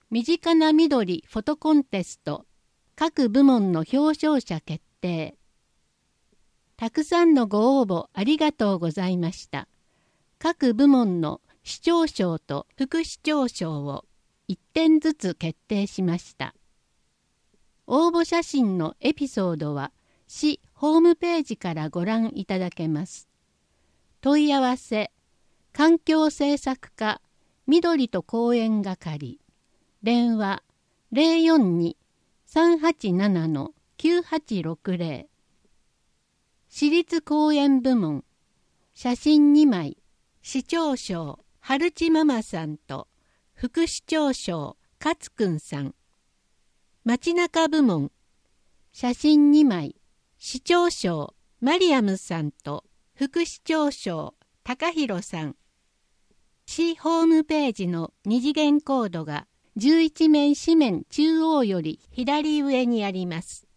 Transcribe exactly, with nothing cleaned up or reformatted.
身近な緑フォトコンテスト、各部門の表彰者決定。たくさんのご応募ありがとうございました。各部門の市長賞と副市長賞をいってんずつ決定しました。応募写真のエピソードは市ホームページからご覧いただけます。問い合わせ、環境政策課緑と公園係、電話 ゼロよんに さんはちなな きゅうはちろくゼロ。市立公園部門、写真にまい、市長賞、春地ママさんと副市長賞、勝くんさん。街中部門、写真にまい、市長賞、マリアムさんと副市長賞、高弘さん。市ホームページの二次元コードがじゅういちめん紙面中央より左上にあります。